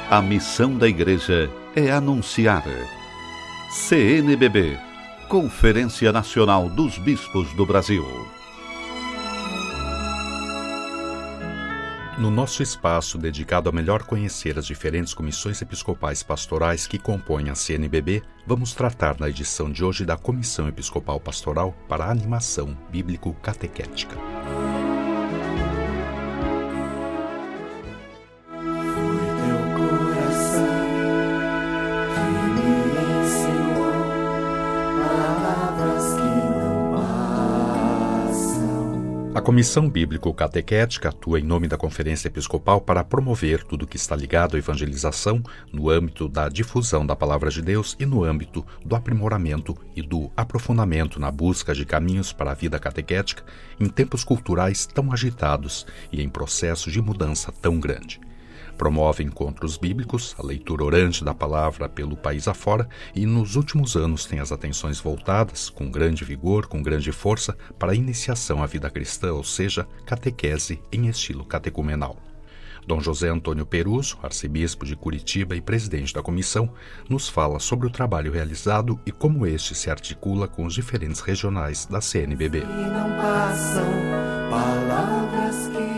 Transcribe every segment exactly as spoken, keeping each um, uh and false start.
A missão da Igreja é anunciar. C N B B, Conferência Nacional dos Bispos do Brasil. No nosso espaço dedicado a melhor conhecer as diferentes comissões episcopais pastorais que compõem a C N B B, vamos tratar na edição de hoje da Comissão Episcopal Pastoral para a Animação Bíblico-Catequética. A Comissão Bíblico-Catequética atua em nome da Conferência Episcopal para promover tudo o que está ligado à evangelização no âmbito da difusão da Palavra de Deus e no âmbito do aprimoramento e do aprofundamento na busca de caminhos para a vida catequética em tempos culturais tão agitados e em processo de mudança tão grande. Promove encontros bíblicos, a leitura orante da palavra pelo país afora e nos últimos anos tem as atenções voltadas, com grande vigor, com grande força, para a iniciação à vida cristã, ou seja, catequese em estilo catecumenal. Dom José Antônio Peruso, arcebispo de Curitiba e presidente da comissão, nos fala sobre o trabalho realizado e como este se articula com os diferentes regionais da C N B B. Não passam palavras que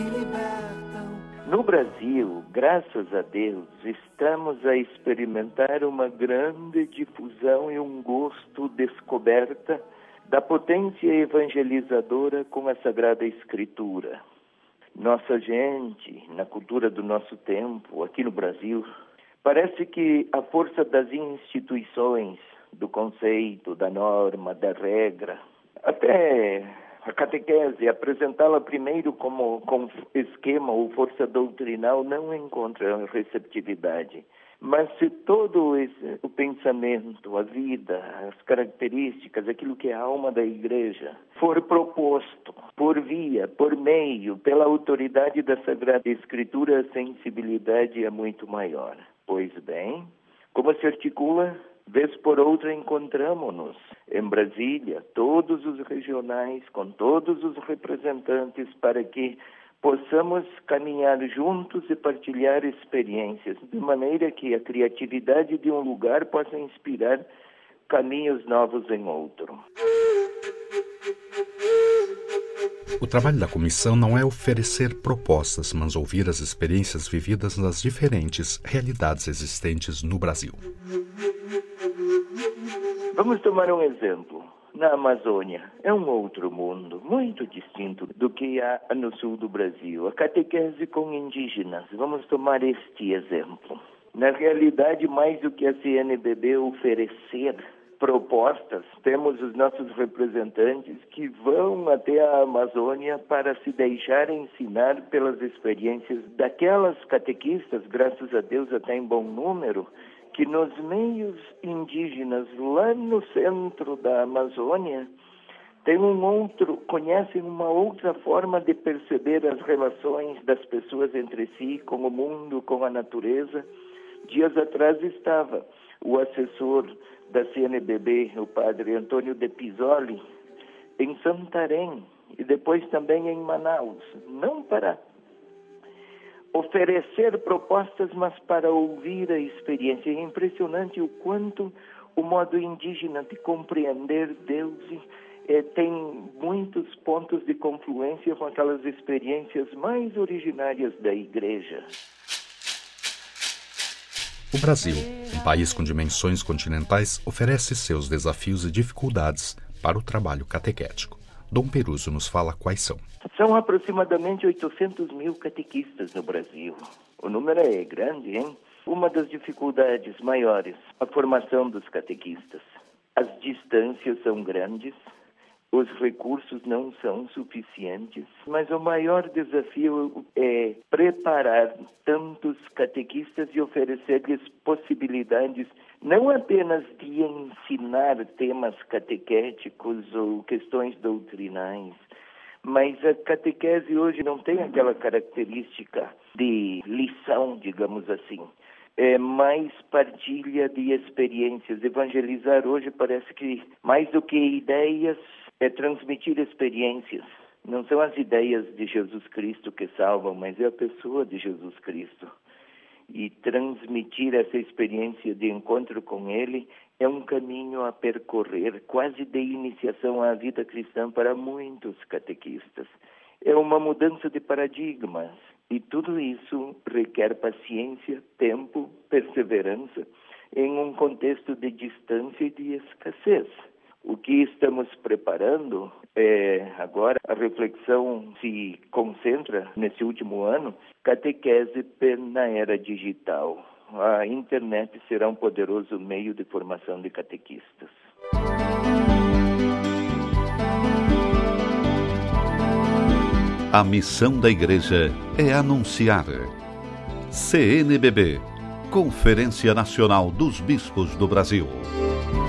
No Brasil, graças a Deus, estamos a experimentar uma grande difusão e um gosto descoberta da potência evangelizadora com a Sagrada Escritura. Nossa gente, na cultura do nosso tempo, aqui no Brasil, parece que a força das instituições, do conceito, da norma, da regra, até a catequese, apresentá-la primeiro como, como esquema ou força doutrinal, não encontra receptividade. Mas se todo esse, o pensamento, a vida, as características, aquilo que é a alma da Igreja, for proposto por via, por meio, pela autoridade da Sagrada Escritura, a sensibilidade é muito maior. Pois bem, como se articula? Vez por outra encontramos-nos em Brasília, todos os regionais, com todos os representantes, para que possamos caminhar juntos e partilhar experiências, de maneira que a criatividade de um lugar possa inspirar caminhos novos em outro. O trabalho da comissão não é oferecer propostas, mas ouvir as experiências vividas nas diferentes realidades existentes no Brasil. Vamos tomar um exemplo. Na Amazônia, é um outro mundo, muito distinto do que há no sul do Brasil. A catequese com indígenas. Vamos tomar este exemplo. Na realidade, mais do que a C N B B oferecer propostas, temos os nossos representantes que vão até a Amazônia para se deixar ensinar pelas experiências daquelas catequistas, graças a Deus até em bom número, que nos meios indígenas, lá no centro da Amazônia, tem um outro, conhecem uma outra forma de perceber as relações das pessoas entre si, com o mundo, com a natureza. Dias atrás estava o assessor da C N B B, o padre Antônio de Pisoli, em Santarém e depois também em Manaus, não para oferecer propostas, mas para ouvir a experiência. É impressionante o quanto o modo indígena de compreender Deus é, tem muitos pontos de confluência com aquelas experiências mais originárias da Igreja. O Brasil, um país com dimensões continentais, oferece seus desafios e dificuldades para o trabalho catequético. Dom Peruso nos fala quais são. São aproximadamente oitocentos mil catequistas no Brasil. O número é grande, hein? Uma das dificuldades maiores, a formação dos catequistas. As distâncias são grandes, os recursos não são suficientes, mas o maior desafio é preparar tantos catequistas e oferecer-lhes possibilidades não apenas de ensinar temas catequéticos ou questões doutrinais, mas a catequese hoje não tem aquela característica de lição, digamos assim. É mais partilha de experiências. Evangelizar hoje parece que, mais do que ideias, é transmitir experiências. Não são as ideias de Jesus Cristo que salvam, mas é a pessoa de Jesus Cristo. e transmitir essa experiência de encontro com Ele é um caminho a percorrer, quase de iniciação à vida cristã para muitos catequistas. É uma mudança de paradigmas e tudo isso requer paciência, tempo, perseverança em um contexto de distância e de escassez. O que estamos preparando é, agora, a reflexão se concentra nesse último ano, catequese na era digital. A internet será um poderoso meio de formação de catequistas. A missão da Igreja é anunciar. C N B B, Conferência Nacional dos Bispos do Brasil.